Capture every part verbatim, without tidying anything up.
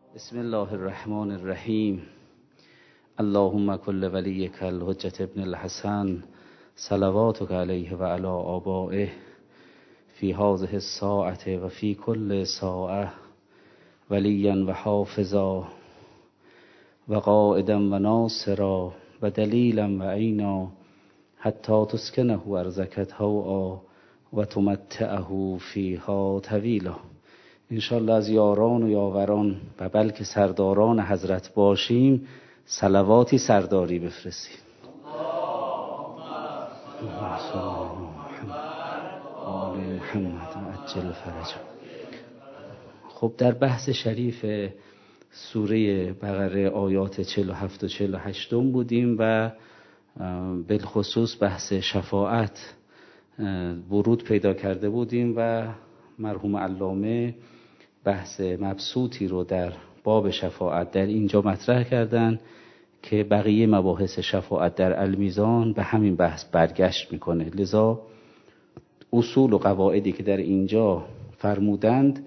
بسم الله الرحمن الرحیم. اللهم کل ولیک الحجة ابن الحسن صلواتک علیه و علی آبائه فی هذه الساعة و فی کل ساعة ولیا و حافظا و قائدا و ناصرا و دلیلا و عینا حتی تسکنه ارضک طوعا و تمتعه فیها طویلا. انشالله از یاران و یاوران و بلکه سرداران حضرت باشیم، صلواتی سرداری بفرستیم. آل محمد عجل فرج. خب در بحث شریف سوره بقره آیات چهل و هفت و چهل و هشت بودیم و بالخصوص بحث شفاعت ورود پیدا کرده بودیم و مرحوم علامه بحث مبسوطی رو در باب شفاعت در اینجا مطرح کردن که بقیه مباحث شفاعت در المیزان به همین بحث برگشت میکنه. لذا اصول و قواعدی که در اینجا فرمودند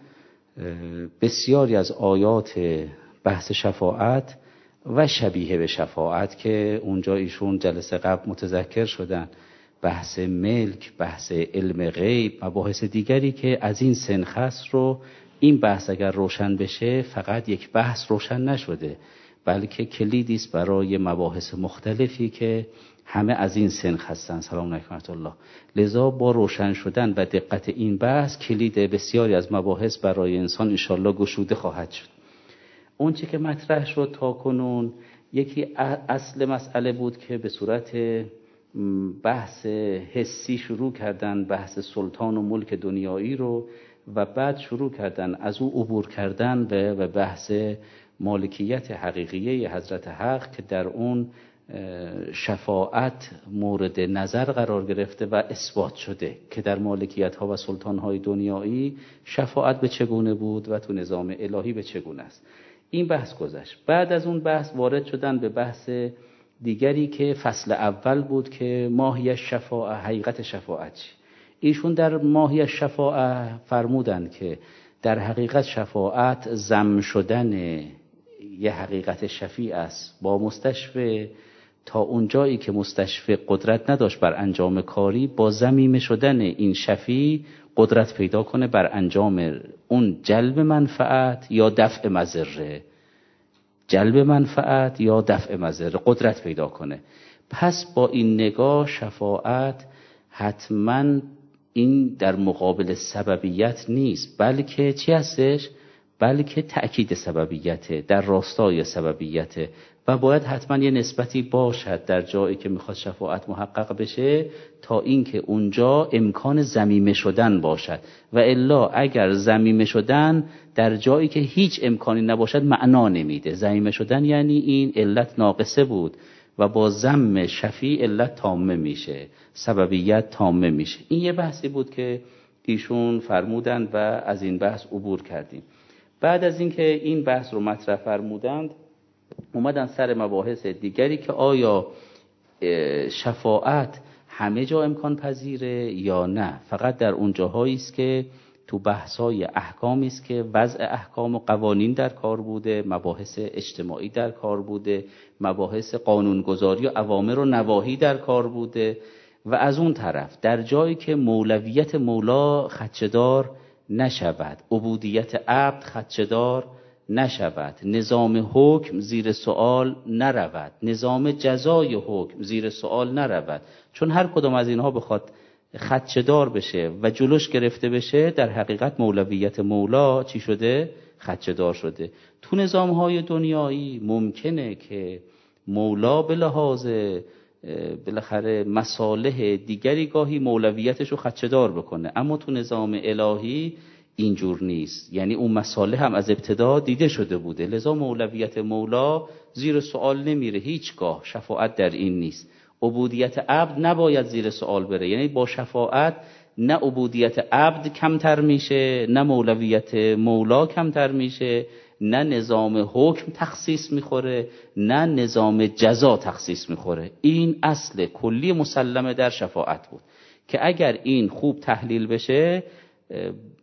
بسیاری از آیات بحث شفاعت و شبیه به شفاعت که اونجا ایشون جلسه قبل متذکر شدن، بحث ملک، بحث علم غیب، مباحث دیگری که از این سنخ هست رو این بحث اگر روشن بشه فقط یک بحث روشن نشده، بلکه کلیدی است برای مباحث مختلفی که همه از این سنخ هستن. سلام علیکم ورحمت الله. لذا با روشن شدن و دقت این بحث کلید بسیاری از مباحث برای انسان انشالله گشوده خواهد شد. اون چه که مطرح شد تا کنون یکی اصل مسئله بود که به صورت بحث حسی شروع کردن، بحث سلطان و ملک دنیایی رو، و بعد شروع کردن از او عبور کردن و بحث مالکیت حقیقیه حضرت حق که در اون شفاعت مورد نظر قرار گرفته و اثبات شده که در مالکیت ها و سلطان های دنیایی شفاعت به چگونه بود و تو نظام الهی به چگونه است. این بحث گذشت. بعد از اون بحث وارد شدن به بحث دیگری که فصل اول بود که ماهی شفاعت، حقیقت شفاعت چی. ایشون در ماهی شفاعت فرمودند که در حقیقت شفاعت ضم شدن یه حقیقت شفیع است با مستشفع تا اون جایی که مستشفع قدرت نداشت بر انجام کاری، با ضمیمه شدن این شفیع قدرت پیدا کنه بر انجام اون جلب منفعت یا دفع مضره، جلب منفعت یا دفع مضره قدرت پیدا کنه. پس با این نگاه شفاعت حتما این در مقابل سببیت نیست، بلکه چی هستش؟ بلکه تأکید سببیته، در راستای سببیته و باید حتما یه نسبتی باشد در جایی که میخواد شفاعت محقق بشه تا اینکه اونجا امکان ضمیمه شدن باشد، و الا اگر ضمیمه شدن در جایی که هیچ امکانی نباشد معنا نمیده. ضمیمه شدن یعنی این علت ناقصه بود و با ضم شفیع علت تامه میشه، سببیت تامه میشه. این یه بحثی بود که ایشون فرمودند و از این بحث عبور کردیم. بعد از اینکه این بحث رو مطرح فرمودند اومدن سر مباحث دیگری که آیا شفاعت همه جا امکان پذیره یا نه، فقط در اون جاهایی است که تو بحث‌های احکامی است که وضع احکام و قوانین در کار بوده، مباحث اجتماعی در کار بوده، مباحث قانونگذاری و اوامر و نواهی در کار بوده، و از اون طرف در جایی که مولویت مولا خدشه‌دار نشود، عبودیت عبد خدشه‌دار نشود، نظام حکم زیر سوال نرود، نظام جزای حکم زیر سوال نرود، چون هر کدام از اینها بخواد خدشه‌دار بشه و جلوش گرفته بشه در حقیقت مولویت مولا چی شده؟ خدشه‌دار شده. تو نظام‌های دنیایی ممکنه که مولا به لحاظ بالاخره مصالح دیگری گاهی مولویتش رو خدشه‌دار بکنه، اما تو نظام الهی اینجور نیست، یعنی اون مصالح هم از ابتدا دیده شده بوده، لذا مولویت مولا زیر سوال نمیره هیچگاه. شفاعت در این نیست. عبودیت عبد نباید زیر سوال بره، یعنی با شفاعت نه عبودیت عبد کمتر میشه، نه مولویت مولا کمتر میشه، نه نظام حکم تخصیص میخوره، نه نظام جزا تخصیص میخوره. این اصل کلی مسلمه در شفاعت بود که اگر این خوب تحلیل بشه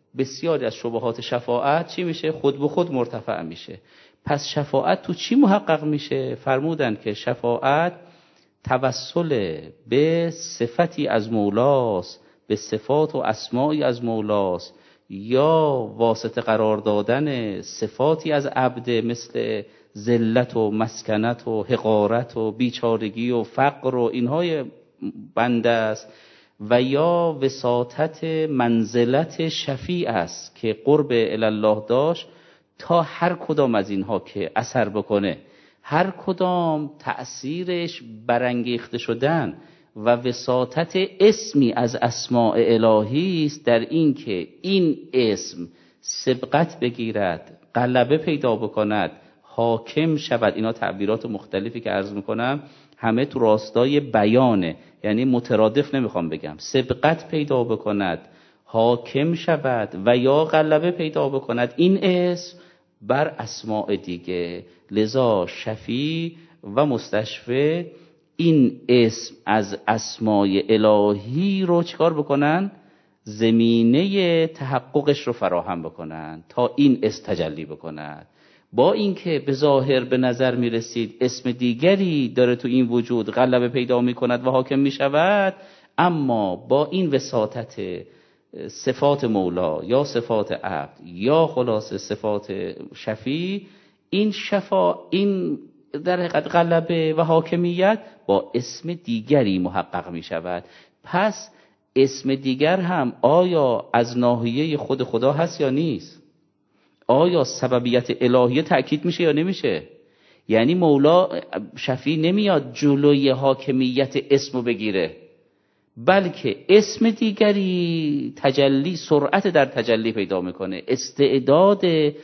بسیاری از شبهات شفاعت چی میشه؟ خود به خود مرتفع میشه. پس شفاعت تو چی محقق میشه؟ فرمودن که شفاعت توسل به صفتی از مولاست، به صفات و اسماعی از مولاست، یا واسطه قرار دادن صفاتی از عبد مثل ذلت و مسکنت و حقارت و بیچارگی و فقر و اینهای بنده است، و یا وساطت منزلت شفیع است که قرب الله داشت. تا هر کدام از اینها که اثر بکنه، هر کدام تأثیرش برانگیخته شدن و وساطت اسمی از اسماء الهی است، در این که این اسم سبقت بگیرد، غلبه پیدا بکند، حاکم شود. اینا تعبیرات مختلفی که عرض میکنم همه تو راستای بیانه، یعنی مترادف نمیخوام بگم. سبقت پیدا بکند، حاکم شود و یا غلبه پیدا بکند این اسم بر اسماء دیگه. لذا شفیع و مستشفع این اسم از اسماء الهی رو چکار بکنن؟ زمینه تحققش رو فراهم بکنن تا این اسم تجلی بکند. با اینکه به ظاهر به نظر می رسید اسم دیگری داره تو این وجود غلبه پیدا می کند و حاکم می شود، اما با این وساطت صفات مولا یا صفات عبد یا خلاص صفات شفیع، این شفا این در حقیقت غلبه و حاکمیت با اسم دیگری محقق می شود. پس اسم دیگر هم آیا از ناحیه خود خدا هست یا نیست؟ آیا سببیت الهیه تأکید میشه یا نمیشه؟ یعنی مولا شفیع نمیاد جلوی حاکمیت اسمو بگیره، بلکه اسم دیگری تجلی، سرعت در تجلی پیدا میکنه، استعداد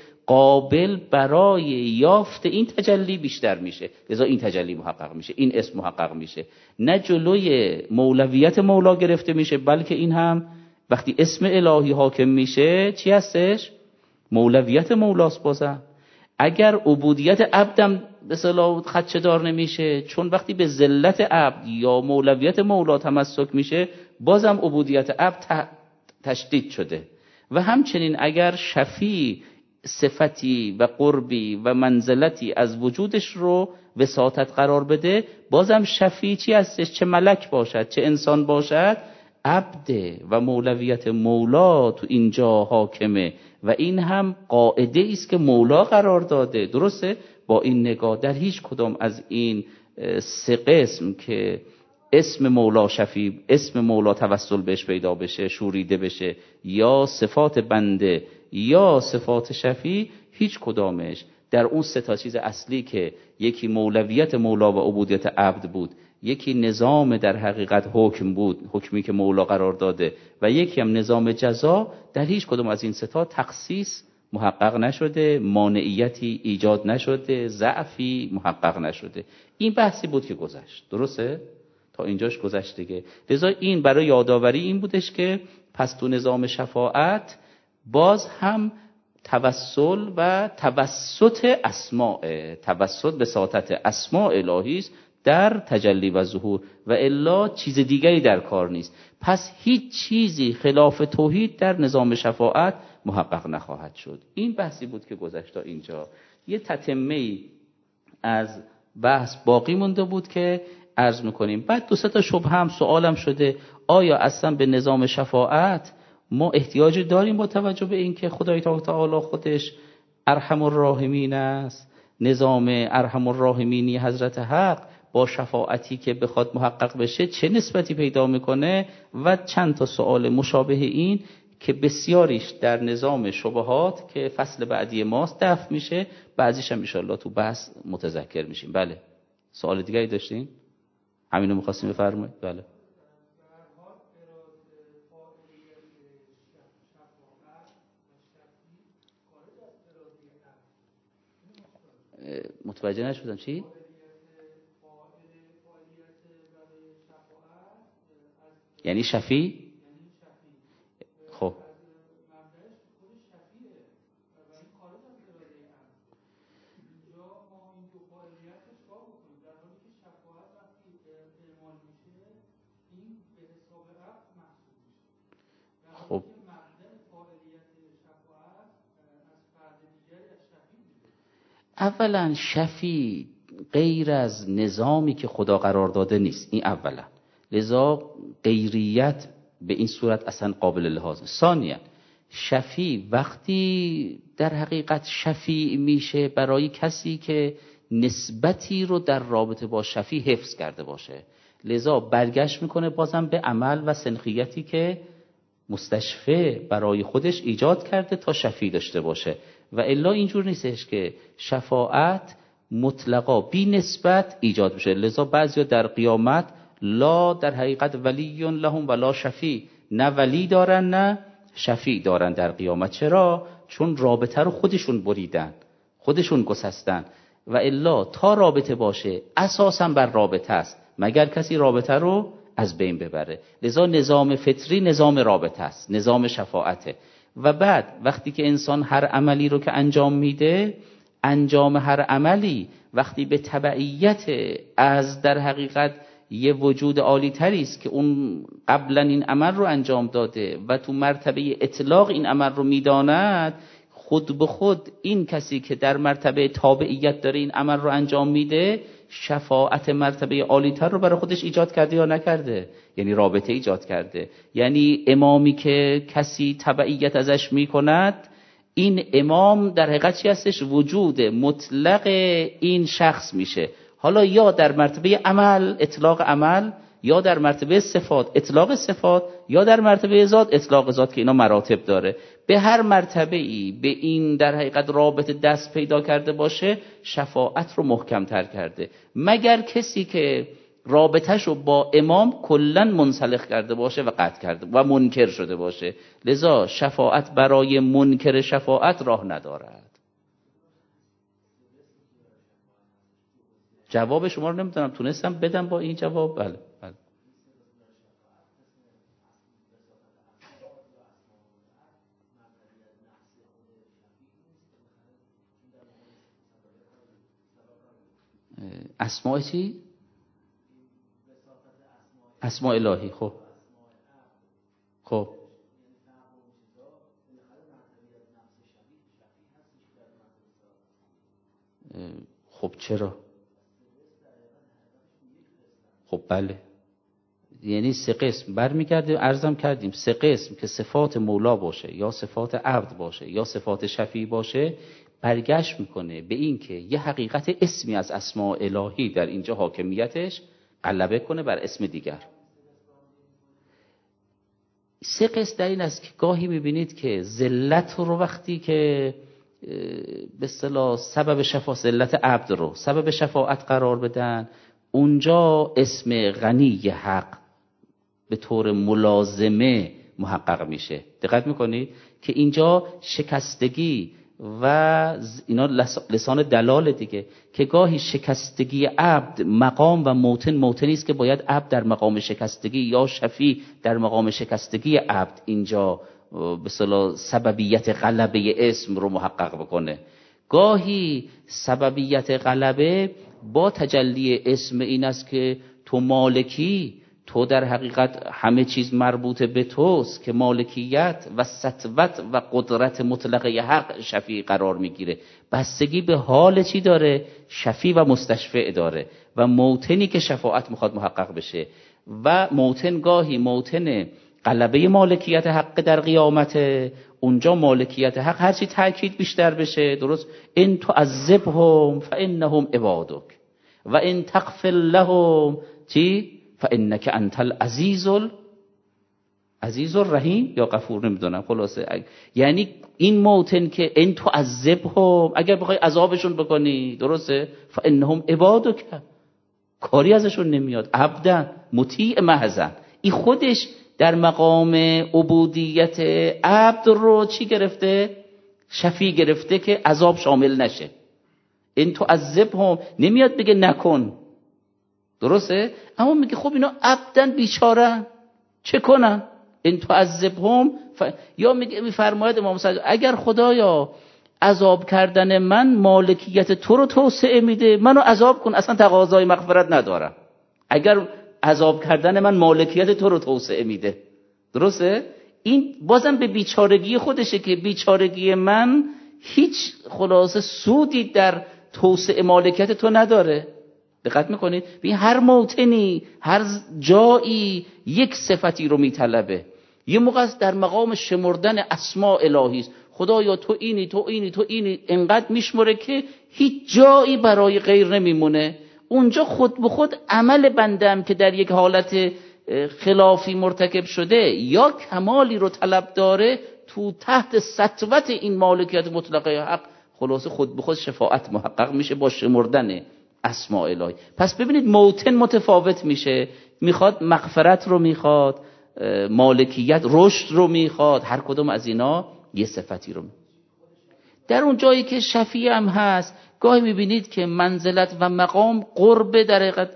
قابل برای یافت این تجلی بیشتر میشه، لذا این تجلی محقق میشه، این اسم محقق میشه. نه جلوی مولویت مولا گرفته میشه، بلکه این هم وقتی اسم الهی حاکم میشه چی هستش؟ مولویت مولاست. بازم اگر عبودیت عبدم به اصطلاح خدشه دار نمیشه، چون وقتی به ذلت عبد یا مولویت مولا تمسک میشه بازم عبودیت عبد تشدید شده. و همچنین اگر شفیع صفتی و قربی و منزلتی از وجودش رو وساطت قرار بده، بازم شفیع چی هستش؟ چه ملک باشد چه انسان باشد، عبده و مولویت مولا تو اینجا حاکمه و این هم قاعده است که مولا قرار داده. درسته؟ با این نگاه در هیچ کدام از این سه قسم که اسم مولا شفیع، اسم مولا توسل بهش پیدا بشه، شوریده بشه، یا صفات بنده یا صفات شفیع، هیچ کدامش در اون سه تا چیز اصلی که یکی مولویت مولا و عبودیت عبد بود، یکی نظام در حقیقت حکم بود، حکمی که مولا قرار داده، و یکی هم نظام جزا، در هیچ کدام از این سه تا تخصیص محقق نشده، مانعیتی ایجاد نشده، ضعفی محقق نشده. این بحثی بود که گذشت. درسته؟ تا اینجاش گذشت دیگه. لذا این برای یادآوری این بودش که پس تو نظام شفاعت باز هم توسل و توسط اسماء، توسط به ساطت اسماء الهی است در تجلی و ظهور، و الا چیز دیگری در کار نیست. پس هیچ چیزی خلاف توحید در نظام شفاعت محقق نخواهد شد. این بحثی بود که گذشت تا اینجا. یه تتمه‌ای از بحث باقی مونده بود که عرض میکنیم. بعد دو سه تا شبهه هم سوالم شده، آیا اصلا به نظام شفاعت ما احتیاج داریم با توجه به اینکه خدای تعالی خودش ارحم الراحمین است؟ نظام ارحم الراحمینی حضرت حق با شفاعتی که بخواد محقق بشه چه نسبتی پیدا میکنه؟ و چند تا سوال مشابه این که بسیاریش در نظام شبهات که فصل بعدی ماست دفع میشه، بعضیش هم انشالله تو بحث متذکر میشیم. بله، سوال دیگری داشتین؟ همینو میخواستیم بفرمایید. بله. متوجه نشدم چی؟ یعنی شفیع؟ خب خب اولا شفیع غیر از نظامی که خدا قرار داده نیست، این اولا، لذا غیریت به این صورت اصلا قابل لحاظ. ثانیا شفیع وقتی در حقیقت شفیع میشه برای کسی که نسبتی رو در رابطه با شفیع حفظ کرده باشه، لذا برگشت میکنه بازم به عمل و سنخیتی که مستشفع برای خودش ایجاد کرده تا شفیع داشته باشه. و الا اینجور نیستش که شفاعت مطلقا بی نسبت ایجاد بشه. لذا بعضیا در قیامت لا در حقیقت ولی لهم ولا شفیع، نه ولی دارن نه شفیع دارن در قیامت. چرا؟ چون رابطه رو خودشون بریدن، خودشون گسستن. و الا تا رابطه باشه اساسا بر رابطه است، مگر کسی رابطه رو از بین ببره. لذا نظام فطری نظام رابطه است، نظام شفاعته. و بعد وقتی که انسان هر عملی رو که انجام میده، انجام هر عملی وقتی به تبعیت از در حقیقت یه وجود عالی تری است که اون قبلا این عمل رو انجام داده و تو مرتبه اطلاق این عمل رو میداند، خود به خود این کسی که در مرتبه تابعیت داره این عمل رو انجام میده، شفاعت مرتبه عالی تر رو برای خودش ایجاد کرده یا نکرده؟ یعنی رابطه ایجاد کرده. یعنی امامی که کسی تبعیت ازش میکند، این امام در حقیقت چی هستش؟ وجود مطلق این شخص میشه. حالا یا در مرتبه عمل اطلاق عمل، یا در مرتبه صفات اطلاق صفات، یا در مرتبه ذات اطلاق ذات، که اینا مراتب داره. به هر مرتبه ای به این در حقیقت رابطه دست پیدا کرده باشه، شفاعت رو محکم تر کرده. مگر کسی که رابطهشو با امام کلن منسلخ کرده باشه و قطع کرده و منکر شده باشه. لذا شفاعت برای منکر شفاعت راه ندارد. جواب شما رو نمیدونم تونستم بدم با این جواب؟ بله بله. اسماء چی؟ اسماء الهی. خب خب خب چرا؟ خب بله، یعنی سه قسم برمیگرده. عرضم کردیم سه قسم که صفات مولا باشه یا صفات عبد باشه یا صفات شفیع باشه، برگشت میکنه به این که یه حقیقت اسمی از اسماء الهی در اینجا حاکمیتش غلبه کنه بر اسم دیگر. سه قسم در این است که گاهی میبینید که ذلت رو وقتی که به اصطلاح سبب شفاعت، ذلت عبد رو سبب شفاعت قرار بدن، اونجا اسم غنی حق به طور ملازمه محقق میشه. دقت میکنید که اینجا شکستگی و اینا لسان دلال دیگه، که گاهی شکستگی عبد مقام و موطن موطنی است که باید عبد در مقام شکستگی یا شفیع در مقام شکستگی عبد اینجا به اصطلاح سببیت غلبه اسم رو محقق بکنه. گاهی سببیت غلبه با تجلی اسم این است که تو مالکی، تو در حقیقت همه چیز مربوط به توست، که مالکیت و سطوت و قدرت مطلقه حق شفیع قرار میگیره. بستگی به حال چی داره؟ شفیع و مستشفع داره و موطنی که شفاعت میخواد محقق بشه. و موطن گاهی موطن غلبه مالکیت حق در قیامت، اونجا مالکیت حق هرچی تأکید بیشتر بشه، درست، ان تعذبهم فانهم عبادک و ان تغفر لهم چی فانک انت العزیز العزیز الرحیم یا غفور، نمیدونم خلاصه. یعنی این موطن که ان تعذبهم، اگر بخوای عذابشون بکنی، درسته، فانهم عبادک، کاری ازشون نمیاد، عبدن مطیع محضن. این خودش در مقام عبودیت عبد رو چی گرفته؟ شفیع گرفته که عذاب شامل نشه. این تعذبهم نمیاد بگه نکن، درسته، اما میگه خب اینا عبدن بیچارن چه کنن؟ این تعذبهم ف... یا میگه میفرماید امام صادق اگر خدایا عذاب کردن من مالکیت تو رو توسعه میده، منو عذاب کن، اصلا تقاضای مغفرت ندارم. اگر عذاب کردن من مالکیت تو رو توسعه میده، درسته؟ این بازم به بیچارگی خودشه که بیچارگی من هیچ خلاصه سودی در توسعه مالکیت تو نداره. دقت میکنید؟ ببین هر موطنی، هر جایی یک صفتی رو میطلبه. یه موقع در مقام شمردن اسماء الهی است، خدایا تو اینی تو اینی تو اینی، انقدر میشمره که هیچ جایی برای غیر نمیمونه. اونجا خود به خود عمل بندم که در یک حالت خلافی مرتکب شده یا کمالی رو طلب داره، تو تحت سطوت این مالکیت مطلقه حق خلاصه خود به خود شفاعت محقق میشه با شمردن اسماء الهی. پس ببینید موطن متفاوت میشه، میخواد مغفرت رو میخواد، مالکیت رشد رو میخواد، هر کدوم از اینا یه صفتی رو میخواد. در اون جایی که شفیع هم هست گاهی میبینید که منزلت و مقام قرب، در حقیقت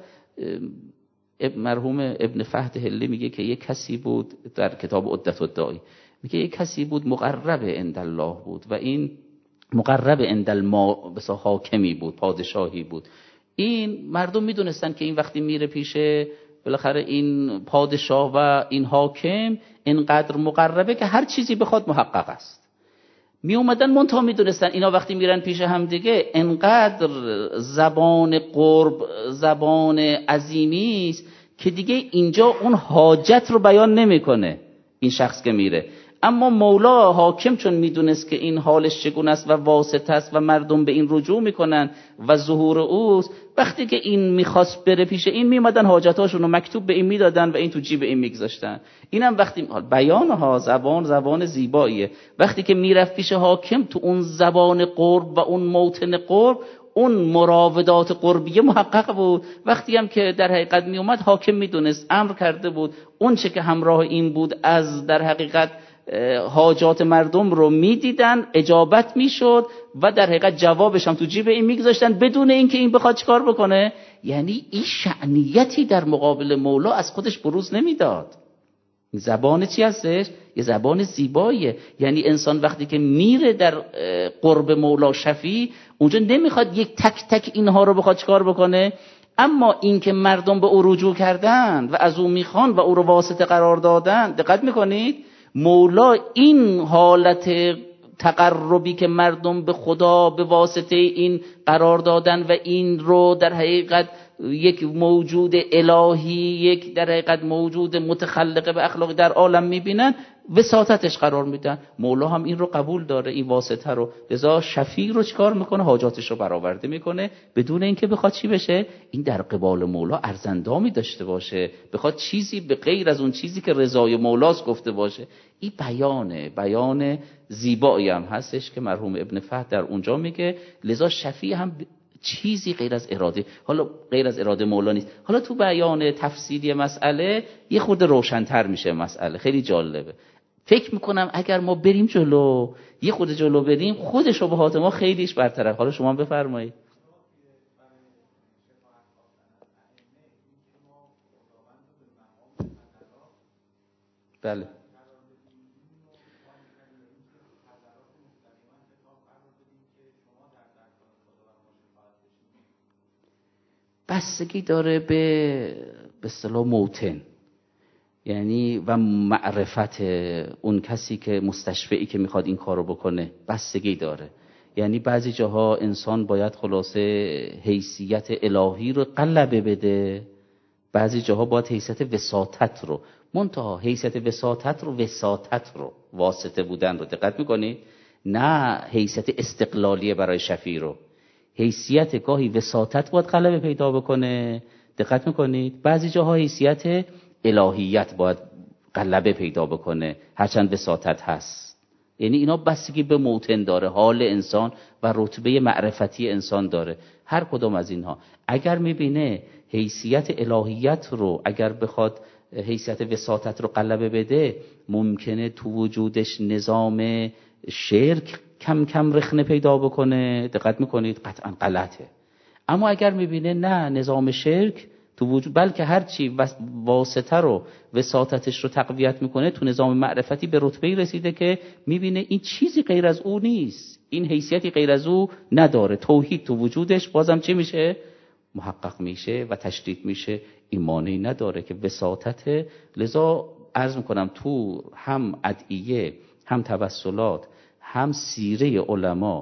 مرحوم ابن فهد هلی میگه که یک کسی بود در کتاب عدت الداعی، میگه یک کسی بود مقرب عند الله بود و این مقرب عند الما بسا حاکمی بود، پادشاهی بود. این مردم میدونستن که این وقتی میره پیشه بالاخره این پادشاه و این حاکم اینقدر مقربه که هر چیزی بخواد محقق است. می اومدن منتها میدونستن اینا وقتی میرن پیش هم دیگه انقدر زبان قرب زبان عظیمی است که دیگه اینجا اون حاجت رو بیان نمیکنه این شخص که میره. اما مولا حاکم چون میدونست که این حالش چگونه است و واسطه است و مردم به این رجوع میکنن و ظهور اوست، وقتی که این میخواست بره پیش این میمدن حاجتاشون رو مکتوب به این میدادن و این تو جیب این میگذاشتن. اینم وقتی بیانها زبان زبان زیباییه، وقتی که میرفت پیش حاکم تو اون زبان قرب و اون موطن قرب اون مراودات قربیه محقق بود. وقتی هم که در حقیقت می اومد حاکم میدونست امر کرده بود اون چه که همراه این بود از در حقیقت حاجات مردم رو میدیدن، اجابت میشد و در حقیقت جوابش هم تو جیب این میگذاشتن بدون اینکه این بخواد چیکار بکنه. یعنی این شأنیتی در مقابل مولا از خودش بروز نمیداد. زبان چی هستش؟ یه زبان زیباییه. یعنی انسان وقتی که میره در قرب مولا شفیع اونجا نمیخواد یک تک تک اینها رو بخواد چیکار بکنه، اما این که مردم به او رجوع کردن و از او میخوان و او رو واسطه قرار دادن، دقت میکنید مولا این حالت تقربی که مردم به خدا به واسطه این قرار دادن و این رو در حقیقت یک موجود الهی، یک در حقیقت موجود متخلق به اخلاق در عالم میبینن، وساطتش قرار میدن. مولا هم این رو قبول داره، این واسطه رو، لذا شفیع رو چیکار میکنه؟ حاجاتش رو برآورده میکنه بدون اینکه بخواد چی بشه، این در قبال مولا ارزندامی داشته باشه، بخواد چیزی به غیر از اون چیزی که رضای مولاست گفته باشه. این بیانه بیان زیبایی هم هستش که مرحوم ابن فهد در اونجا میگه. لذا شفیع هم چیزی غیر از اراده، حالا غیر از اراده مولا نیست. حالا تو بیان تفصیلی مسئله یه خورده روشن‌تر میشه مسئله، خیلی جالبه. فکر میکنم اگر ما بریم جلو، یه خورده جلو بریم، خود شبهات ما خیلیش برطرف. حالا شما بفرمایید. بله بستگی داره به به اصطلاح موطن، یعنی و معرفت اون کسی که مستشفعی که میخواد این کارو بکنه بستگی داره. یعنی بعضی جاها انسان باید خلاصه حیثیت الهی رو غلبه بده، بعضی جاها باید حیثیت وساطت رو، منتها حیثیت وساطت رو وساطت رو واسطه بودن رو، دقت میکنید؟ نه حیثیت استقلالیه برای شفیع رو، حیثیت گاهی وساطت باید غلبه پیدا بکنه، دقت میکنید؟ بعضی جاها حیثیت الهیت باید غلبه پیدا بکنه هرچند وساطت هست. یعنی اینا بستگی به موطن داره، حال انسان و رتبه معرفتی انسان داره. هر کدوم از اینها اگر میبینه حیثیت الهیت رو، اگر بخواد حیثیت وساطت رو غلبه بده، ممکنه تو وجودش نظام شرک کم کم رخنه پیدا بکنه، دقت میکنید؟ قطعا غلطه. اما اگر میبینه نه نظام شرک تو وجود، بلکه هر چی واسطه رو وساطتش رو تقویت میکنه، تو نظام معرفتی به رتبه‌ای رسیده که میبینه این چیزی غیر از او نیست، این حیثیتی غیر از او نداره، توحید تو وجودش بازم چی میشه؟ محقق میشه و تشدید میشه. ایمانی نداره که وساطت. لذا عرض میکنم تو هم ادعیه، هم توسلات، هم سیره علما،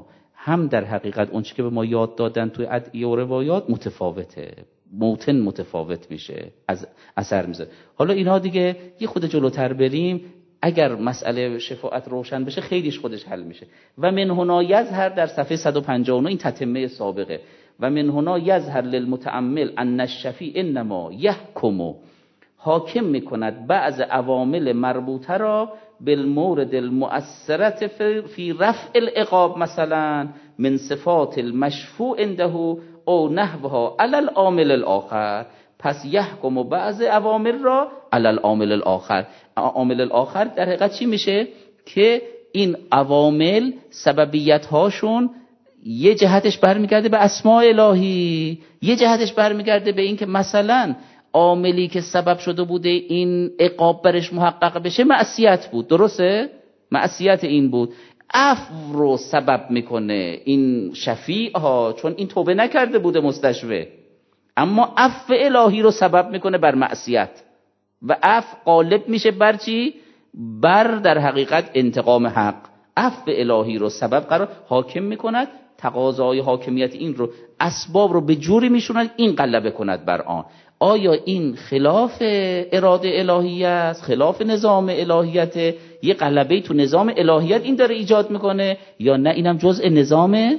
هم در حقیقت اون چی که به ما یاد دادن توی ادعیه و روایات متفاوته، موتن متفاوت میشه، از اثر میذاره. حالا اینها دیگه یه خود جلوتر بریم، اگر مسئله شفاعت روشن بشه خیلیش خودش حل میشه. و من هنا یظهر در صفحه صد و پنجاه و نه این تتمه سابقه، و من هنا یظهر للمتأمل ان الشفیع انما یحکم، حاکم میکند بعض عوامل مربوطه را بالمورد المؤثرت فی رفع العقاب، مثلا من صفات المشفوع عنده او نحوها علی العامل الاخر. پس یحکم بعض عوامل را علی العامل الاخر. عامل الاخر در حقیقت چی میشه؟ که این عوامل سببیت هاشون یه جهتش برمیگرده به اسماء الهی، یه جهتش برمیگرده به این که مثلا عاملی که سبب شده بوده این عقاب برش محقق بشه معصیت بود، درسته؟ معصیت این بود، عفو رو سبب میکنه این شفیع ها، چون این توبه نکرده بوده مستشفع، اما عفو الهی رو سبب میکنه بر معصیت، و عفو غالب میشه بر چی؟ بر در حقیقت انتقام حق. عفو الهی رو سبب قرار حاکم میکند، تقاضای حاکمیت این رو، اسباب رو به جوری میشوند این غلبه کند بر آن. آیا این خلاف اراده الهی است، خلاف نظام الهیت، یه غلبه تو نظام الهیت این داره ایجاد میکنه، یا نه اینم جزء نظام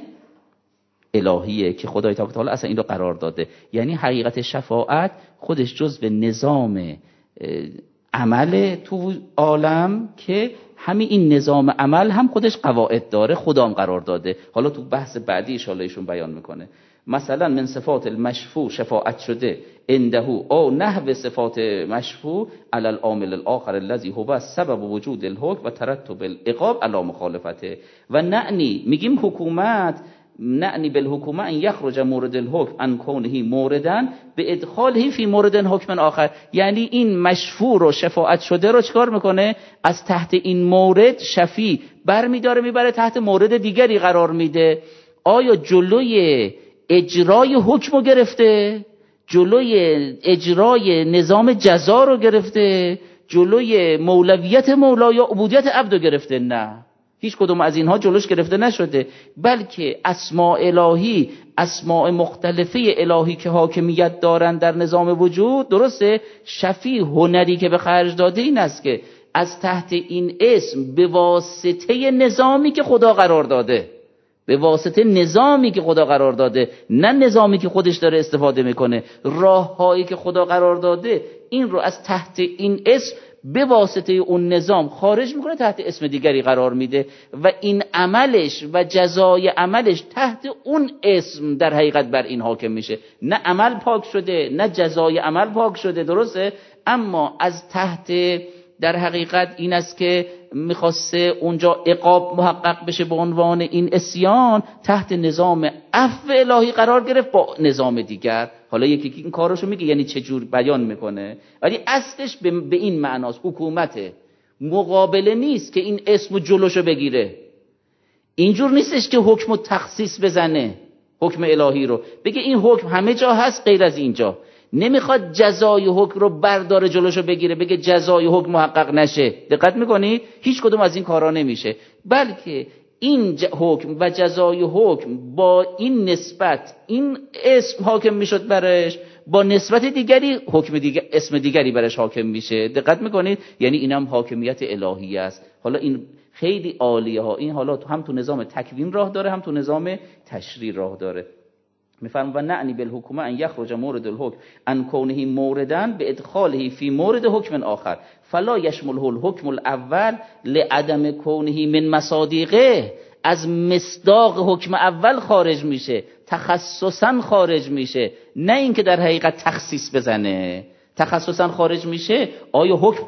الهیه که خدای تعالی اصلا این رو قرار داده؟ یعنی حقیقت شفاعت خودش جزء نظام عمل تو عالم، که همین این نظام عمل هم خودش قواعد داره، خدا هم قرار داده. حالا تو بحث بعدی ان شاءالله ایشون بیان میکنه. مثلا من صفات المشفوع شفاعت شده عنده او نحو صفات مشفوع علی العامل الاخر الذي هو سبب وجود الحکم و ترتب العقاب علی مخالفته. و نعنی میگیم حکومت، نعنی بالحکومه ان یخرج مورد الحکم ان کونه موردن به ادخاله فی مورد حکم آخر. یعنی این مشفوع رو شفاعت شده رو چکار میکنه؟ از تحت این مورد شفیع برمیداره میبره تحت مورد دیگری قرار میده. آیا جلوی اجرای حکم رو گرفته؟ جلوی اجرای نظام جزا رو گرفته؟ جلوی مولویت مولا یا عبودیت عبد رو گرفته؟ نه، هیچ کدوم از اینها جلوش گرفته نشده، بلکه اسماء الهی، اسماء مختلفه الهی که حاکمیت دارن در نظام وجود، درسته؟ شفیع هنری که به خرج داده این است که از تحت این اسم به واسطه نظامی که خدا قرار داده، به واسطه نظامی که خدا قرار داده، نه نظامی که خودش داره استفاده میکنه، راههایی که خدا قرار داده، این رو از تحت این اسم به واسطه اون نظام خارج میکنه، تحت اسم دیگری قرار میده و این عملش و جزای عملش تحت اون اسم در حقیقت بر این حاکم میشه. نه عمل پاک شده، نه جزای عمل پاک شده، درسته؟ اما از تحت در حقیقت این است که میخواسته اونجا عقاب محقق بشه به عنوان این عصیان، تحت نظام عفو الهی قرار گرفت با نظام دیگر. حالا یکی این کارشو میگه یعنی چه جور بیان میکنه، ولی اصلش به این معناست، حکومته. مقابله نیست که این اسمو جلوشو بگیره، اینجور نیستش که حکمو تخصیص بزنه، حکم الهی رو بگه این حکم همه جا هست غیر از اینجا. نمیخواد جزای حکم رو برداره جلوشو بگیره، بگه جزای حکم محقق نشه. دقت میکنی؟ هیچ کدوم از این کارا نمیشه، بلکه این حکم و جزای حکم با این نسبت این اسم حاکم میشد برش، با نسبت دیگری حکم دیگر اسم دیگری برش حاکم میشه. دقت میکنید؟ یعنی اینم حاکمیت الهی است. حالا این خیلی عالیه ها، این حالا هم تو نظام تکوین راه داره، هم تو نظام تشریع راه داره. میفرم و نعنی بالحکومه ان یخرج مورد الحکم ان کونه موردن به ادخاله فی مورد حکم آخر فلا یشمله الحکم الاول لعدم کونه من مصادیقه. از مصداق حکم اول خارج میشه، تخصصا خارج میشه، نه اینکه در حقیقت تخصیص بزنه. تخصصا خارج میشه. آیا حکم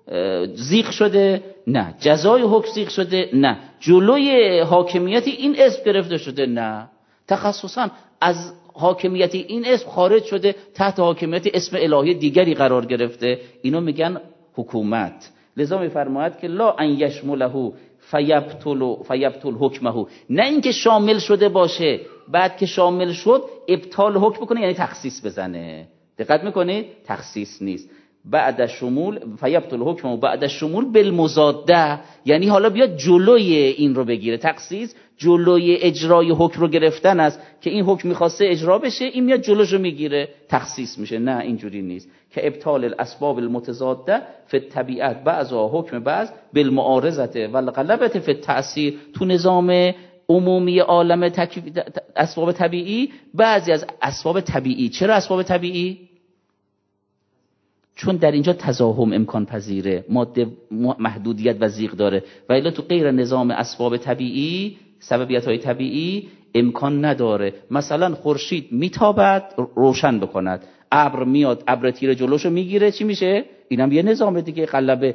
زیغ شده؟ نه. جزای حکم زیغ شده؟ نه. جلوی حاکمیت این اسم گرفته شده؟ نه. تخصصا از حاکمیت این اسم خارج شده، تحت حاکمیت اسم الهی دیگری قرار گرفته. اینو میگن حکومت. لذا میفرماید که لا ان یشمله فیبطل فیبطل حکمه، نه اینکه شامل شده باشه بعد که شامل شد ابطال حکم بکنه، یعنی تخصیص بزنه. دقت میکنید؟ تخصیص نیست، بعد شمول فیبطل حکم و بعد شمول بالمضاده، یعنی حالا بیاد جلوی این رو بگیره. تخصیص جلوی اجرای حکم رو گرفتن است که این حکم میخواسته اجرا بشه، این میاد جلوش رو میگیره، تخصیص میشه. نه اینجوری نیست که ابطال الاسباب المتضاده فی الطبیعت بعضا حکم بعض بالمعارضه والغلبه فی التأثیر. تو نظام عمومی عالم تک... اسباب طبیعی بعضی از اسباب طبیعی، چرا اسباب طبیعی؟ چون در اینجا تزاحم امکان پذیره، ماده محدودیت و زیغ داره، و الا تو غیر نظام اسباب طبیعی، سببیت های طبیعی امکان نداره. مثلا خورشید میتابد روشن بکند، ابر میاد ابر تیر جلوشو میگیره، چی میشه؟ اینم یه نظام دیگه، قلبه.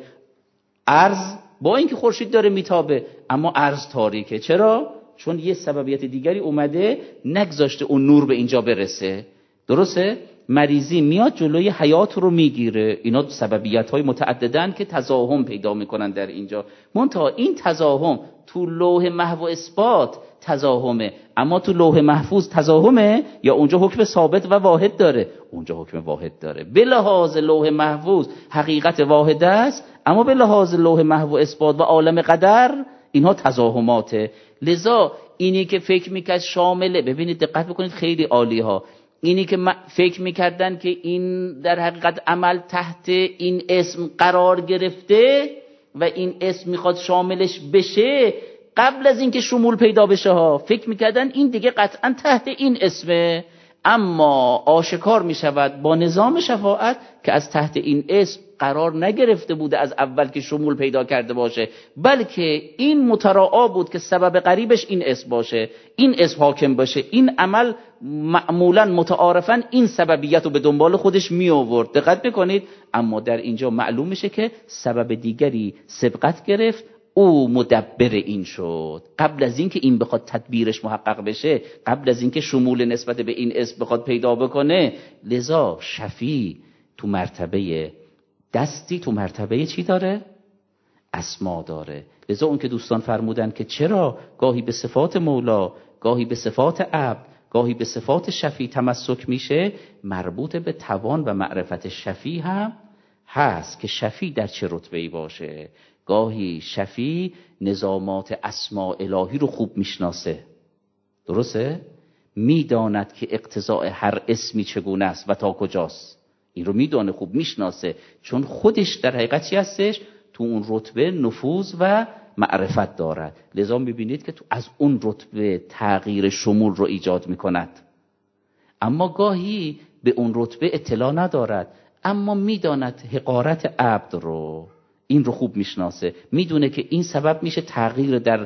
ارض با اینکه خورشید داره میتابه اما ارض تاریکه، چرا؟ چون یه سببیت دیگری اومده نگذاشته اون نور به اینجا برسه. درسته؟ مریضی میاد جلوی حیات رو میگیره. اینا سببیت های متعددن که تزاحم پیدا میکنن در اینجا. منتها این تزاحم تو لوح محو اثبات تزاحمه، اما تو لوح محفوظ تزاحمه یا اونجا حکم ثابت و واحد داره؟ اونجا حکم واحد داره. به لحاظ لوح محفوظ حقیقت واحد است، اما به لحاظ لوح محو اثبات و عالم قدر اینها تزاحماته. لذا اینی که فکر میکرد شامله، ببینید دقت بکنید خیلی عالی ها، اینی که فکر میکردن که این در حقیقت عمل تحت این اسم قرار گرفته و این اسم میخواد شاملش بشه، قبل از اینکه شمول پیدا بشه ها فکر میکردن این دیگه قطعا تحت این اسمه. اما آشکار میشود با نظام شفاعت که از تحت این اسم قرار نگرفته بوده از اول که شمول پیدا کرده باشه، بلکه این متراعا بود که سبب قریبش این اسم باشه، این اسم حاکم باشه، این عمل معمولا متعارفا این سببیت رو به دنبال خودش می آورد. دقت بکنید. اما در اینجا معلوم میشه که سبب دیگری سبقت گرفت، او مدبر این شد. قبل از اینکه این بخواد تدبیرش محقق بشه، قبل از اینکه شمول نسبت به این اسم بخواد پیدا بکنه، لذا شفیع تو مرتبه دستی، تو مرتبه چی داره؟ اسما داره. لذا اون که دوستان فرمودن که چرا گاهی به صفات مولا، گاهی به صفات عبد، گاهی به صفات شفیع تمسک میشه، مربوط به توان و معرفت شفیع هم هست که شفیع در چه رتبه‌ای باشه. گاهی شفیع نظامات اسماء الهی رو خوب میشناسه، درسته؟ میداند که اقتضاء هر اسمی چگونه است و تا کجاست. این رو میدانه، خوب میشناسه، چون خودش در حقیقت چی هستش؟ تو اون رتبه نفوذ و معرفت دارد. لذا میبینید که تو از اون رتبه تغییر شمول رو ایجاد میکند. اما گاهی به اون رتبه اطلاع ندارد، اما میداند حقارت عبد رو، این رو خوب میشناسه، میدونه که این سبب میشه تغییر در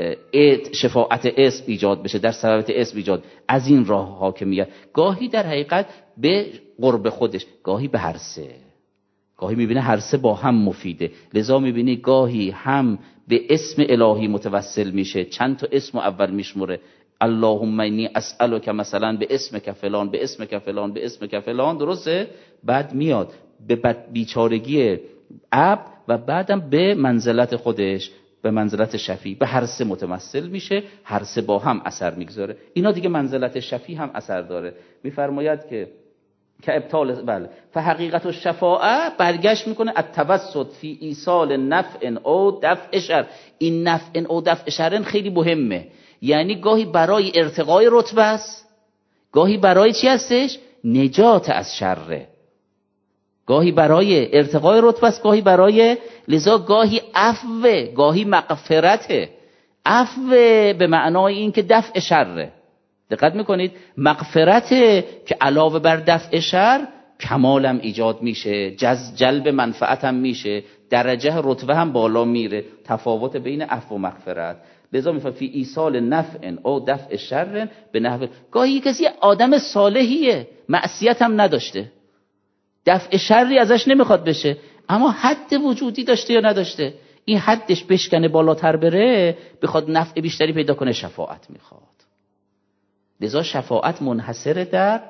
شفاعت اسم ایجاد بشه، در سببت اسم ایجاد، از این راه حاکمیت. گاهی در حقیقت به قرب خودش، گاهی به هر سه، گاهی میبینه هر سه با هم مفیده. لذا میبینی گاهی هم به اسم الهی متوسل میشه، چند تا اسم اول میشموره، اللهم انی اسألک مثلا به اسمک فلان، به اسمک فلان، به اسمک فلان، درسته؟ بعد میاد به بیچارگی عبد و بعدم به منزلت خودش، به منزلت شفیع، به هر سه متمثل میشه، هر سه با هم اثر میگذاره. اینا دیگه منزلت شفیع هم اثر داره. میفرماید که که ابطال بله فحقیقت الشفاعه برگشت میکنه التوسط فی ایصال نفع او دفع شر. این نفع او دفع شر خیلی مهمه، یعنی گاهی برای ارتقای رتبه است، گاهی برای چی هستش؟ نجات از شره. گاهی برای ارتقای رتبه است، گاهی برای، لذا گاهی عفو، گاهی مغفرته. عفو به معنای این که دفع شره. دقت میکنید؟ مغفرته که علاوه بر دفع شر کمالم ایجاد میشه، جز جلب منفعت هم میشه، درجه رتبه هم بالا میره، تفاوت بین عفو و مغفرت. لذا میفهم فی ایصال نفع او دفع شر به نحو. گاهی کسی آدم صالحیه، معصیت هم نداشته، دفع شری ازش نمیخواد بشه، اما حد وجودی داشته یا نداشته، این حدش بشکنه بالاتر بره، بخواد نفع بیشتری پیدا کنه، شفاعت میخواد. لذا شفاعت منحصر در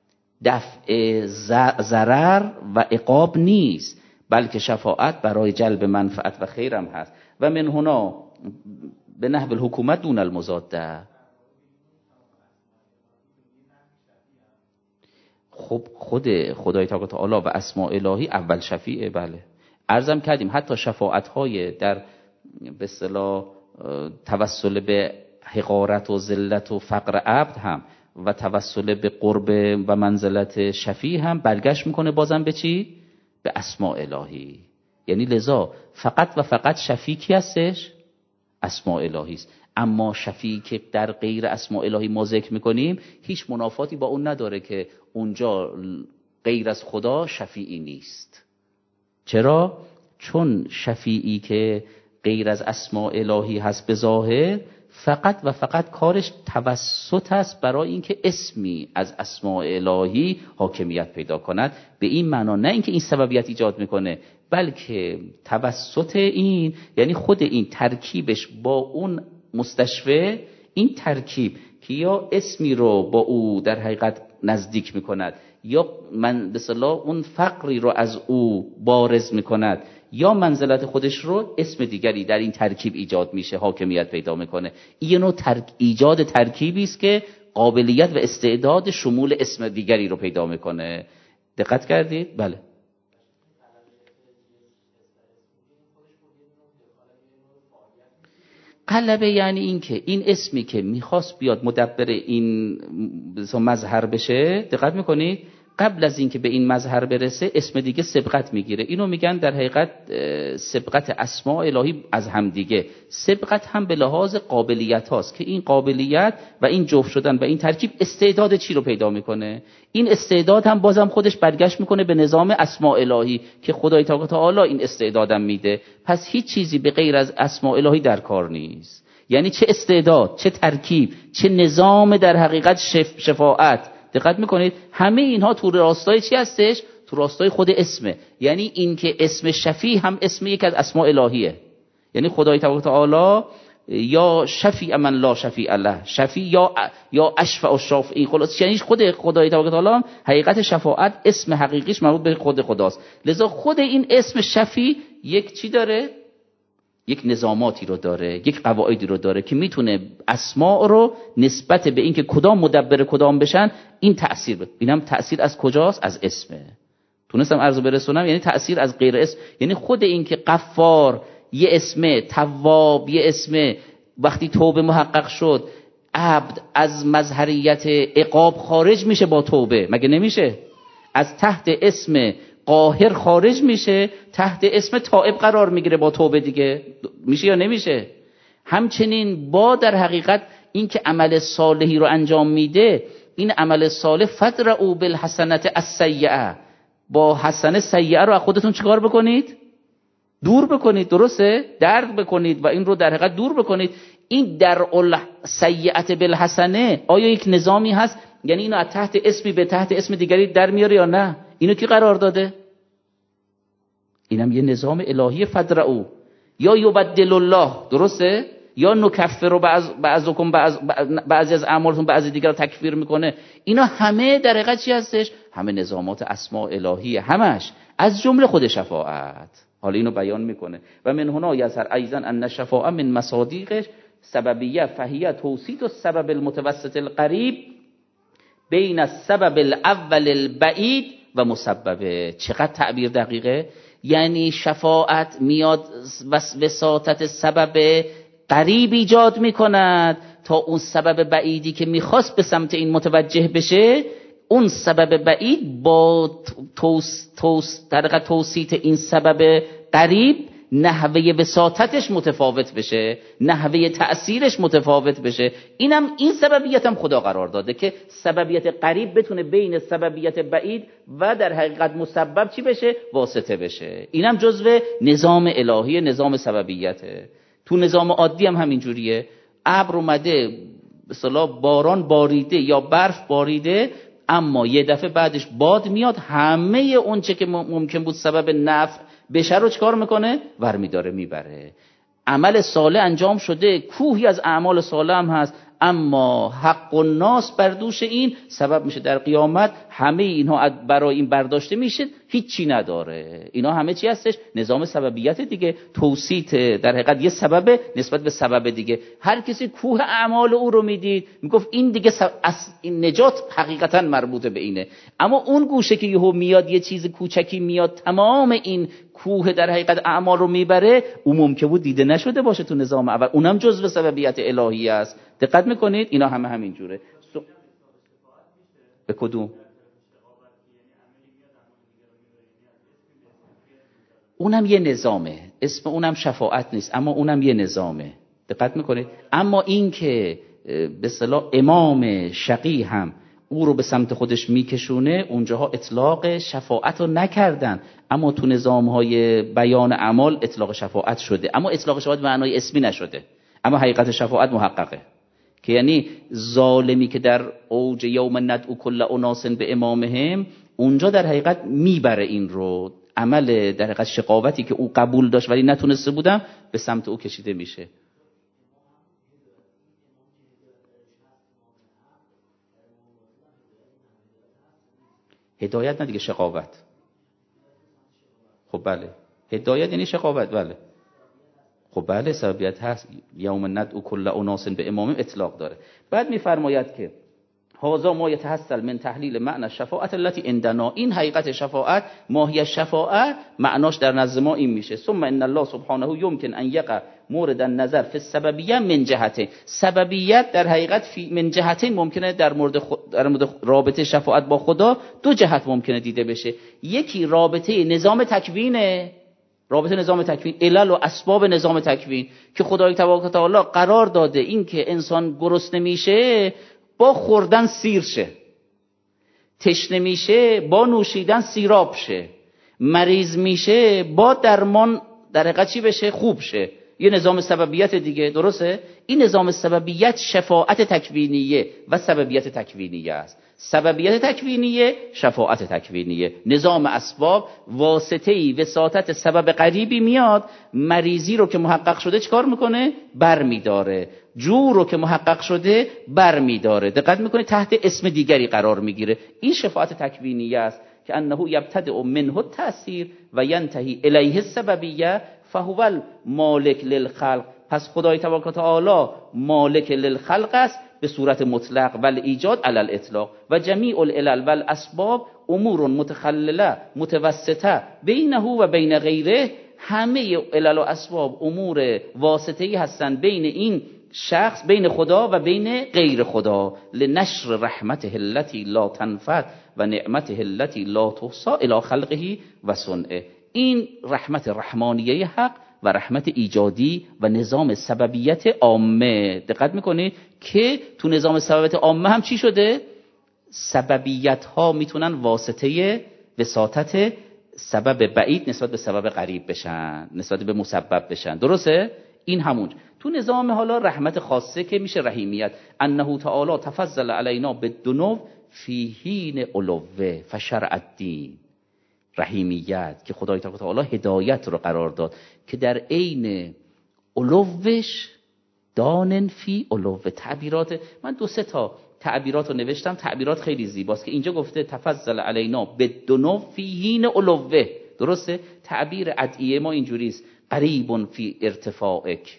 دفع ضرر و عقاب نیست، بلکه شفاعت برای جلب منفعت و خیرم هست. و من هنا به نحو الحکومت دون المضاده. خب خود خدای تعالی تعالی و اسماء الهی اول شفیعه. بله عرضم کردیم حتی شفاعت‌های در به اصطلاح توسل به حقارت و ذلت و فقر عبد هم و توسل به قرب و منزلت شفیع هم برگشت میکنه بازم به چی؟ به اسماء الهی. یعنی لذا فقط و فقط شفیع کی هستش؟ اسماء الهی است. اما شفیعی که در غیر اسماء الهی ما ذکر میکنیم هیچ منافاتی با اون نداره که اونجا غیر از خدا شفیعی نیست. چرا؟ چون شفیعی که غیر از اسماء الهی هست به ظاهر فقط و فقط کارش توسط است برای اینکه اسمی از اسماء الهی حاکمیت پیدا کند. به این معنا نه اینکه این سببیت ایجاد میکنه، بلکه توسط این، یعنی خود این ترکیبش با اون مستشفع، این ترکیب که یا اسمی رو با او در حقیقت نزدیک میکند یا من به اصطلاح اون فقری رو از او بارز میکند یا منزلت خودش رو اسم دیگری در این ترکیب ایجاد میشه، حاکمیت پیدا میکنه. این نوع ترک ایجاد ترکیبی است که قابلیت و استعداد شمول اسم دیگری رو پیدا میکنه. دقت کردید؟ بله. قلبه یعنی این که این اسمی که میخواست بیاد مدبر این مظهر بشه، دقت میکنید قبل از اینکه به این مظهر برسه اسم دیگه سبقت میگیره. اینو میگن در حقیقت سبقت اسماء الهی از هم دیگه. سبقت هم به لحاظ قابلیت هاست که این قابلیت و این جفت شدن و این ترکیب استعداد چی رو پیدا میکنه. این استعداد هم بازم خودش برگشت میکنه به نظام اسماء الهی که خدای تعالی این استعدادم میده. پس هیچ چیزی به غیر از اسماء الهی در کار نیست. یعنی چه استعداد، چه ترکیب، چه نظام در حقیقت شف شفاعت. دقت میکنید همه اینها تو راستای چی هستش؟ تو راستای خود اسمه. یعنی این که اسم شفیع هم اسم یک از اسماء الهیه. یعنی خدای تعالی یا شفیع من لا شفیع الله، شفیع یا یا اشفع الشافعین. خلاص یعنی خود خدای تعالی حقیقت شفاعت اسم حقیقیش مربوط به خود خداست. لذا خود این اسم شفیع یک چی داره؟ یک نظاماتی رو داره، یک قواعدی رو داره که میتونه اسماء رو نسبت به اینکه کدام مدبر کدام بشن این تأثیر بده. اینم تأثیر از کجاست؟ از اسمه. تونستم عرضو برسونم. یعنی تأثیر از غیر اسم، یعنی خود این که غفار یه اسمه، تواب یه اسمه، وقتی توبه محقق شد عبد از مظهریت عقاب خارج میشه با توبه، مگه نمیشه؟ از تحت اسم قاهر خارج میشه، تحت اسم تائب قرار میگیره با توبه دیگه. میشه یا نمیشه؟ همچنین با در حقیقت این که عمل صالحی رو انجام میده، این عمل صالح فدرعوا بالحسنة السیئة، با حسنه سیئه رو از خودتون چیکار بکنید؟ دور بکنید. درسته؟ درد بکنید و این رو در حقیقت دور بکنید. این درء السیئة بالحسنه آیا یک نظامی هست؟ یعنی اینو از تحت اسمی به تحت اسم دیگری در میاره یا نه؟ اینو کی قرار داده؟ اینم یه نظام الهی فدرعوا. یا یبدل الله، درسته؟ یا نکفر بعض بعضکم بعض بعضی از اعمالتون بعضی دیگر رو تکفیر میکنه. اینا همه در حقیقت چی هستش؟ همه نظامات اسماء الهیه، همش از جمله خود شفاعت. حالا اینو بیان میکنه و من هنا یظهر ایضا ان الشفاعه من مصادیقش سببیه فهیه توسیط السبب المتوسط القریب بین السبب الاول البعید و مسببه. چقدر تعبیر دقیقه. یعنی شفاعت میاد وساطت سبب قریب ایجاد میکند تا اون سبب بعیدی که میخواست به سمت این متوجه بشه، اون سبب بعید با توس توس در توسیط این سبب قریب نحوه وساطتش متفاوت بشه، نحوه تأثیرش متفاوت بشه. اینم این سببیت هم خدا قرار داده که سببیت قریب بتونه بین سببیت بعید و در حقیقت مسبب چی بشه؟ واسطه بشه. اینم جزو نظام الهی، نظام سببیته. تو نظام عادی هم همینجوریه. ابر اومده به اصطلاح باران باریده یا برف باریده، اما یه دفعه بعدش باد میاد، همه اون چه که ممکن بود سبب نفع بشه رو چکار میکنه؟ ور میداره میبره. عمل صالح انجام شده، کوهی از اعمال صالح هم هست، اما حق الناس بر دوش این سبب میشه در قیامت همه اینها برای این برداشته میشه، هیچی نداره. اینا همه چی هستش؟ نظام سببیت دیگه، توسیط در حقیقت یه سبب نسبت به سبب دیگه. هر کسی کوه اعمال او رو میدید میگفت این دیگه سب... این نجات حقیقتا مربوطه به اینه. اما اون گوشه که یهو میاد یه چیز کوچکی میاد تمام این کوه در حقیقت اعمال رو میبره، اون ممکن بود دیده نشده باشه تو نظام اول، اونم جزء سببیت الهی است. دقت میکنید اینا همه همین جوره. سو... به کدوم؟ اونم یه نظامه، اسم اونم شفاعت نیست اما اونم یه نظامه. دقت میکنید. اما این که به اصطلاح امام شقی هم او رو به سمت خودش میکشونه، اونجاها اطلاق شفاعت رو نکردن، اما تو نظامهای بیان اعمال اطلاق شفاعت شده، اما اطلاق شفاعت به معنای اسمی نشده، اما حقیقت شفاعت محققه. که یعنی ظالمی که در اوج یوم ندعو کل اناس به امامهم، اونجا در حقیقت میبره این رو، عمل در حقیقت شقاوتی که او قبول داشت ولی نتونسته بودم به سمت او کشیده میشه. هدایت نه دیگه، شقاوت. خب بله، هدایت یعنی شقاوت. بله خب بله، سببیت هست. یوم ندعو کل اناس به امامهم اطلاق داره. بعد میفرماید که هذا ما یتحصل من تحلیل معنی شفاعت التي عندنا، این حقیقت شفاعت، ماهی شفاعت معناش در نزد ما این میشه. ثم ان الله سبحانه یمکن ان یقع مورد النظر فی السببیه من جهته، سببیت در حقیقت فی من جهته ممکنه در مورد خود در مورد رابطه شفاعت با خدا دو جهت ممکنه دیده بشه. یکی رابطه نظام تکوینه، رابطه نظام تکوین، علل و اسباب نظام تکوین که خدای تبارک و تعالی قرار داده این که انسان گرسنه میشه با خوردن سیر شه، تشنه میشه با نوشیدن سیراب شه، مریض میشه با درمان در حقیقت چی بشه؟ خوب شه. یه نظام سببیت دیگه، درسته؟ این نظام سببیت شفاعت تکوینیه و سببیت تکوینیه است. سببیت تکوینیه، شفاعت تکوینیه. نظام اسباب واسطه‌ای وساطت سبب قریبی میاد، مریضی رو که محقق شده چیکار میکنه؟ بر میداره. جور رو که محقق شده بر میداره. دقت میکنه تحت اسم دیگری قرار میگیره. این شفاعت تکوینیه است که انه یبتدئ منه التأثیر و ینتهی الیه السببیه فهو المالک للخلق. پس خدای تبارک و تعالی مالک للخلق است به صورت مطلق و ایجاد علی الاطلاق، و جمیع العلل و الاسباب امور متخلله متوسطه بینه و بین غیره. همه علل و اسباب امور واسطه‌ای هستند بین این شخص، بین خدا و بین غیر خدا. لنشر رحمته التي لا تنفد و نعمته التي لا تحصى الی خلقه و صنعه. این رحمت رحمانیه حق و رحمت ایجادی و نظام سببیت عامه. دقت میکنید که تو نظام سببیت عامه هم چی شده؟ سببیت ها میتونن واسطه وساطت سبب بعید نسبت به سبب قریب بشن، نسبت به مسبب بشن. درسته؟ این همون تو نظام حالا رحمت خاصه که میشه رحیمیت. انه تعالی تفضل علینا بالدنو فی حین علوه فشرع الدین. رحیمیت که خدای تعالی هدایت رو قرار داد که در عین علوش دانن فی علوه. تعبیرات من دو سه تا تعبیرات رو نوشتم، تعبیرات خیلی زیباست که اینجا گفته تفضل علینا بالدنو فی حین علوه. درسته؟ تعبیر ادعیه ما اینجوریست: قریب فی ارتفاعک،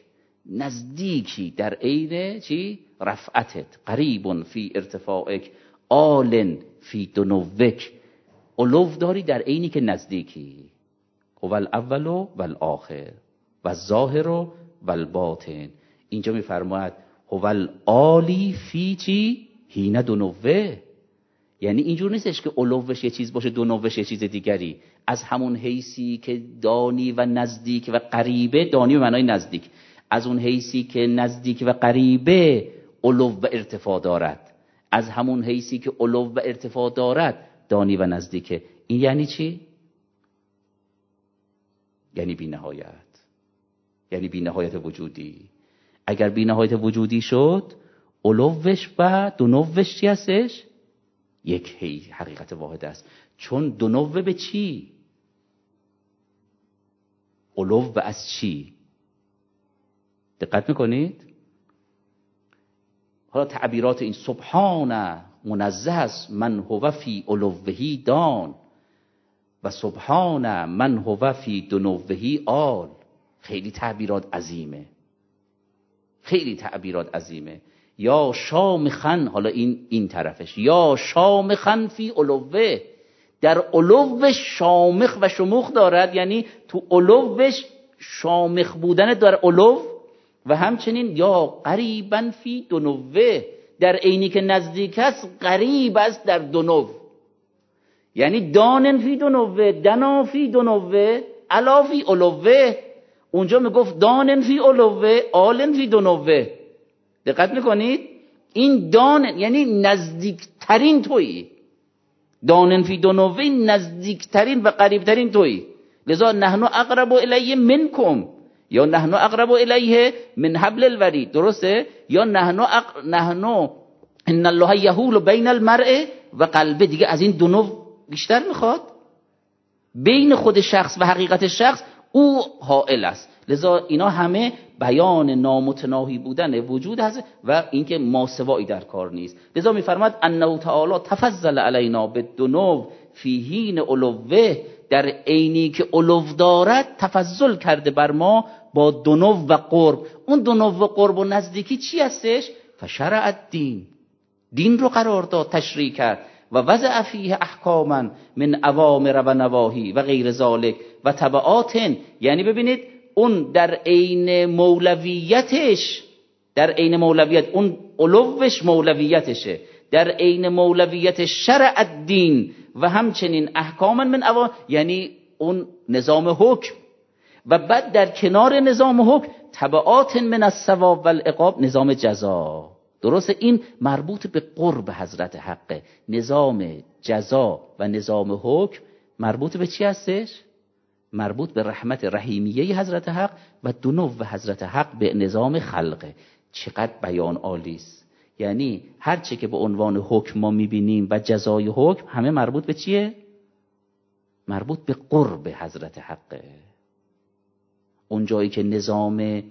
نزدیکی در عین چی؟ رفعتت. قریب فی ارتفاعک آلن فی دنوک. علو داری در عینی که نزدیکی. هو الاول و الاخر و الظاهر و الباطن. اینجا میفرماید هو العالی فی چی؟ حین دنوه. یعنی اینجور نیستش که علوش یه چیز باشه دنوش یه چیز دیگری. از همون حیثی که دانی و نزدیک و قریبه، دانی به معنای نزدیک، از اون حیثی که نزدیک و قریبه علو و ارتفاع دارد، از همون حیثی که علو و ارتفاع دارد دانی و نزدیکه. این یعنی چی؟ یعنی بی نهایت، یعنی بی نهایت وجودی. اگر بی نهایت وجودی شد، علوش و دنوش چی هستش؟ یک هی حقیقت واحد است. چون دنو به چی؟ علو از چی؟ دقت میکنید؟ حالا تعبیرات این سبحان منزه است من هو فی علوهی دان و سبحان من هو فی دنوهی آل. خیلی تعبیرات عظیمه، خیلی تعبیرات عظیمه. یا شامخن، حالا این این طرفش، یا شامخن فی علوه، در علوش شامخ و شموخ دارد، یعنی تو علوش شامخ بودن در علو، و همچنین یا قریبا فی دنوه، در عینی که نزدیک است قریب است در دنو، یعنی دانن فی دنوه، دنا فی دنوه، علا فی علوه. اونجا میگفت دانن فی علوه، آلن فی دنوه. دقت میکنید؟ این دانن یعنی نزدیکترین تویی، دانن فی دنوه نزدیکترین و قریبترین تویی. لذا نحنو اقرب الیه منکم، یا نحنو اقرب الیه من حبل الورید، درسته؟ یا نحنو اق... نحنو ان الله یحول بین المرء و قلبه. دیگه از این دنو بیشتر میخواد؟ بین خود شخص و حقیقت شخص او حائل است. لذا اینا همه بیان نامتناهی بودن وجود هست و اینکه ماسوایی در کار نیست. لذا میفرماد انه تعالی تفضل علینا بالدنو فی حین علوه، در عینی که علو دارد تفضل کرده بر ما با دنو و قرب. اون دنو و قرب و نزدیکی چی هستش؟ فشرع الدین، دین رو قرار داد، تشریع کرد. و وضع فیه احکاما من اوامر و نواهی و غیر ذالک و تبعات، یعنی ببینید اون در عین مولویتش، در عین مولویت اون علوش مولویتشه، در عین مولویت شرع الدین و همچنین احکاما من اوامر، یعنی اون نظام حکم، و بعد در کنار نظام حکم تبعات من الثواب و العقاب، نظام جزا. درسته؟ این مربوط به قرب حضرت حقه. نظام جزا و نظام حکم مربوط به چی هستش؟ مربوط به رحمت رحیمیه حضرت حق و دنو حضرت حق به نظام خلقه. چقدر بیان عالی است. یعنی هر چه که به عنوان حکم ما میبینیم و جزای حکم همه مربوط به چیه؟ مربوط به قرب حضرت حقه. اون جایی که نظام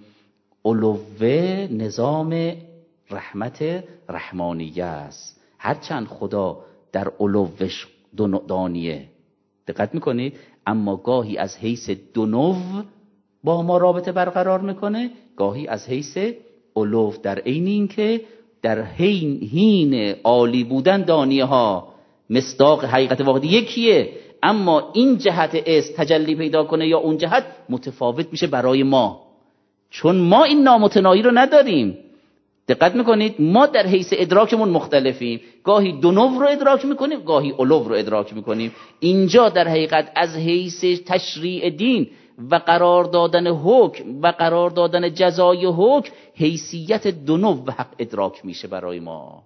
علوه نظام رحمت رحمانیه است، هرچند خدا در علوش دانیه، دقت میکنید، اما گاهی از حیث دنو با ما رابطه برقرار میکنه، گاهی از حیث علو، در عین این که در حین حین عالی بودن دانیه ها مصداق حقیقت واقعی یکیه، اما این جهت است تجلی پیدا کنه یا اون جهت متفاوت میشه برای ما، چون ما این نامتناهی رو نداریم. دقت میکنید؟ ما در حیث ادراکمون مختلفیم، گاهی دنو رو ادراک میکنیم، گاهی علو رو ادراک میکنیم. اینجا در حقیقت از حیث تشریع دین و قرار دادن حکم و قرار دادن جزای حکم، حیثیت دنو و حق ادراک میشه برای ما.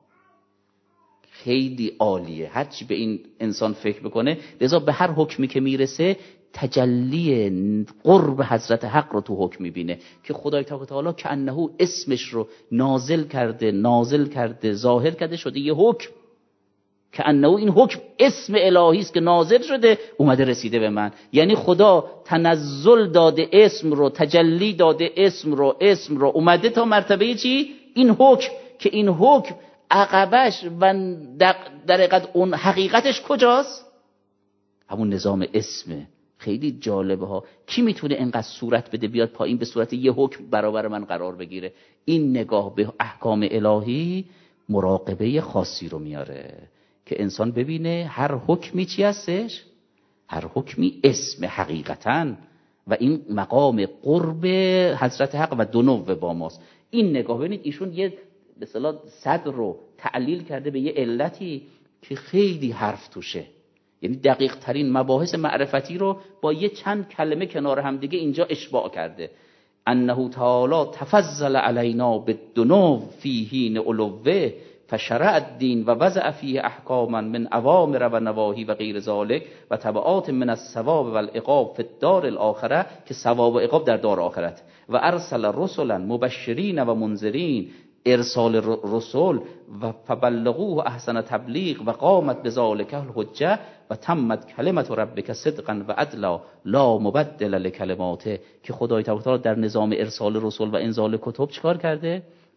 خیلی عالیه. هرچی به این انسان فکر بکنه، لذا به هر حکمی که میرسه تجلی قرب حضرت حق رو تو حکم میبینه که خدای تعالی که انه اسمش رو نازل کرده نازل کرده ظاهر کرده شده یه حکم، که انه این حکم اسم الهی است که نازل شده اومده رسیده به من. یعنی خدا تنزل داده اسم رو، تجلی داده اسم رو، اسم رو اومده تا مرتبه چی؟ این حکم، که این حکم عقبش و در حقیقت اون حقیقتش کجاست؟ همون نظام اسمه. خیلی جالبه ها. کی میتونه اینقدر صورت بده بیاد پایین به صورت یه حکم برابر من قرار بگیره؟ این نگاه به احکام الهی مراقبه خاصی رو میاره که انسان ببینه هر حکمی چی هستش؟ هر حکمی اسم حقیقتاً، و این مقام قرب حضرت حق و دنو با ماست. این نگاه ببینید، ایشون یه به اصطلاح صدر رو تعلیل کرده به یه علتی که خیلی حرف توشه، یعنی دقیق ترین مباحث معرفتی رو با یه چند کلمه کنار هم دیگه اینجا اشباع کرده. انه تعالی تفضل علینا بالدنو فی حین علوه فشرع الدین و وضع فیه احکاما من اوامر و نواهی و غیر ذالک و تبعات من الثواب و العقاب فی الدار الاخره، که ثواب و عقاب در دار آخرت. و ارسل رسلا مبشرین و منذرین، ارسال رسول و فبلغوه احسن تبلیغ و قامت بذالک الحجه و تمت کلمت ربک صدقا و عدلا لا مبدل لکلماته، که خدای تعالی در نظام ارسال رسول و انزال کتب چیکار کرده؟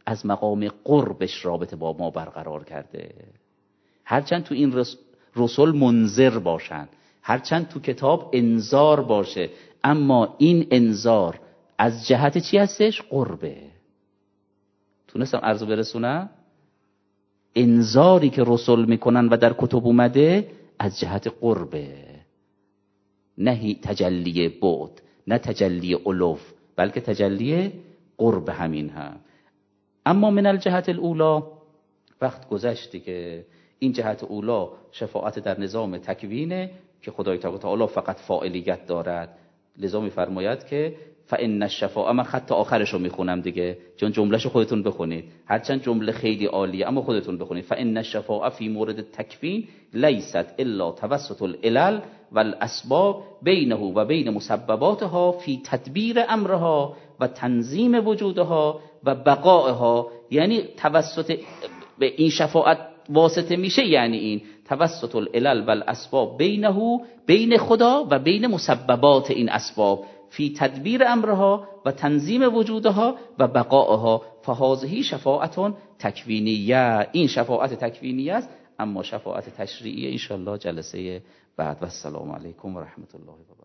از مقام قربش رابطه با ما برقرار کرده. هرچند تو این رسول منذر باشن، هرچند تو کتاب انذار باشه، اما این انذار از جهت چی هستش؟ قربه. تونستم عرضو برسونم؟ انذاری که رسول میکنن و در کتب اومده از جهت قربه، نه تجلی بعد، نه تجلی علو، بلکه تجلی قرب همین هم. اما من الجهت الاولا، وقت گذشتی که این جهت اولا شفاعت در نظام تکوینه که خدای تعالی فقط فاعلیت دارد، لذا میفرماید که فان الشفاعه، من خط آخرش رو میخونم دیگه، چون جملهشو خودتون بخونید، هرچند جمله خیلی عالیه اما خودتون بخونید. فان الشفاعه فی مورد التکوین لیست الا توسط العلل والاسباب بینه و بین مسبباتها فی تدبیر امرها و تنظیم وجودها و بقائها. یعنی توسط به این شفاعت واسطه میشه، یعنی این توسط العلل والاسباب بینه، بین خدا و بین مسببات این اسباب، فی تدبیر امرها و تنظیم وجودها و بقائها، فهذه شفاعت تکوینیه. این شفاعت تکوینیه است، اما شفاعت تشریعیه ان شاء الله جلسه بعد. و السلام علیکم و رحمت الله و برکاته.